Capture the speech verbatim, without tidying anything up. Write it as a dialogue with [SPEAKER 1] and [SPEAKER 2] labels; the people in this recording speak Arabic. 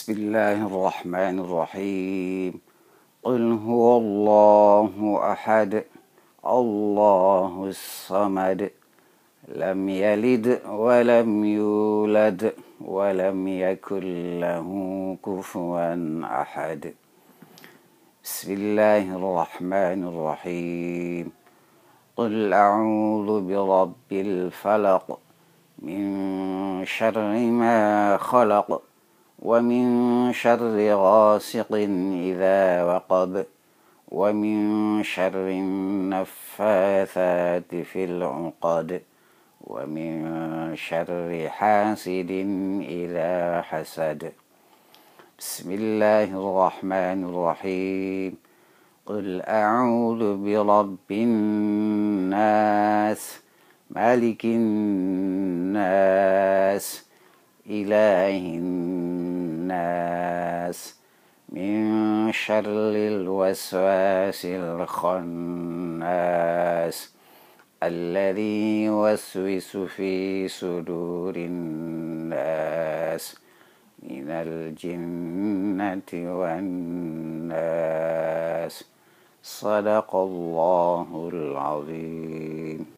[SPEAKER 1] بسم الله الرحمن الرحيم. قل هو الله أحد الله الصمد لم يلد ولم يولد ولم يكن له كفوا أحد. بسم الله الرحمن الرحيم. قل أعوذ برب الفلق من شر ما خلق ومن شر غاسق إذا وقب ومن شر النفاثات في العقد ومن شر حاسد إذا حسد. بسم الله الرحمن الرحيم. قل أعوذ برب الناس مالك الناس إله الناس من شر الوسواس الخناس الذي يوسوس في صدور الناس من الجنة والناس. صدق الله العظيم.